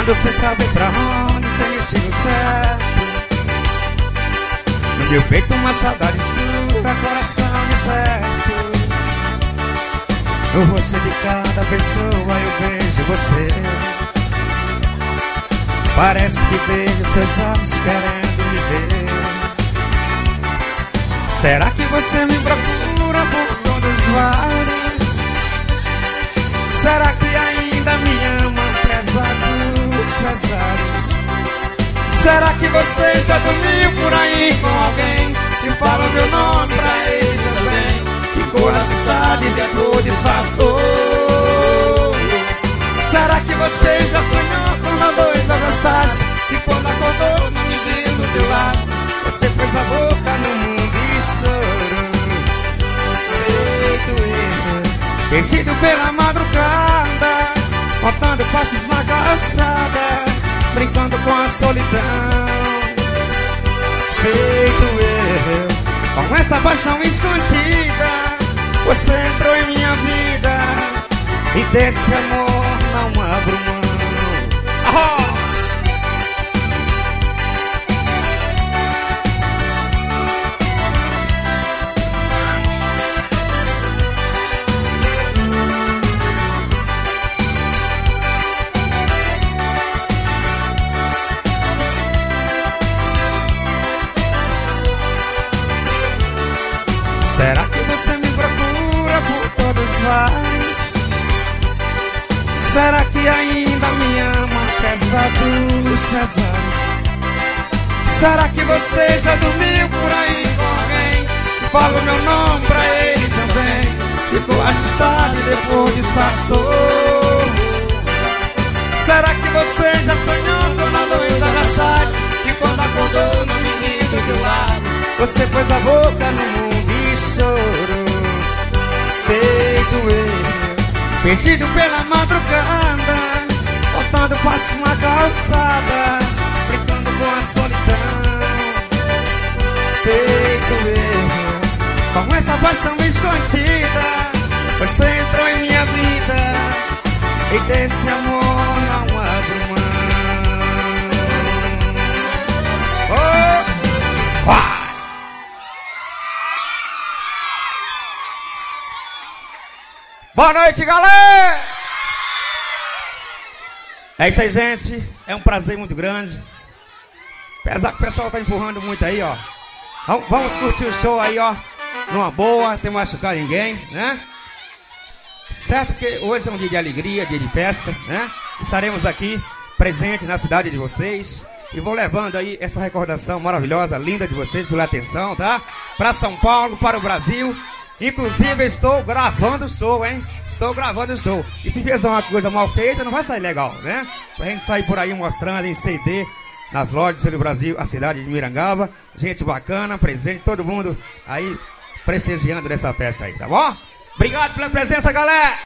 Andando sem saber pra onde, sem destino certo. No meu peito uma saudade sua, coração incerto. No rosto de cada pessoa eu vejo você. Parece que vejo seus olhos querendo me ver. Será que você me procura por todos os lados? Será que ainda me ama, apesar dos pesares? Será que você já dormiu por aí com alguém que fala meu nome pra ele também? Ficou assustado e depois disfarçou. Será que você já sonhou com nós dois abraçados? E quando acordou não me viu do teu lado, você pôs a boca no mundo e chorou. Perdido pela madrugada, contando passos na calçada, brincando com a solidão. Feito eu, com essa paixão escondida, você entrou em minha vida e desse amor não abro mão. Será que você me procura por todos os lados? Será que ainda me ama, apesar dos pesares? Será que você já dormiu por aí com alguém que fala o meu nome pra ele também? Ficou assustado e depois disfarçou. Será que você já sonhou com nós dois abraçados? E quando acordou não me viu do teu lado, você pôs a boca no mundo e chorou. Feito eu, perdido pela madrugada, contando passos na calçada, brincando com a solidão. Feito eu, com essa paixão escondida, você entrou em minha vida e desse amor não abro mão. Oh! Ah! Boa noite, galera! É isso aí, gente. É um prazer muito grande. Apesar que o pessoal tá empurrando muito aí, ó. Vamos curtir o show aí, ó. Numa boa, sem machucar ninguém, né? Certo que hoje é um dia de alegria, dia de festa, né? Estaremos aqui presentes na cidade de vocês. E vou levando aí essa recordação maravilhosa, linda de vocês, pela atenção, tá? Para São Paulo, para o Brasil. Inclusive, estou gravando o show, hein? Estou gravando o show. E se fizer uma coisa mal feita, não vai sair legal, né? Pra gente sair por aí mostrando em CD, nas lojas pelo Brasil, a cidade de Mirangaba. Gente bacana, presente, todo mundo aí prestigiando nessa festa aí, tá bom? Obrigado pela presença, galera!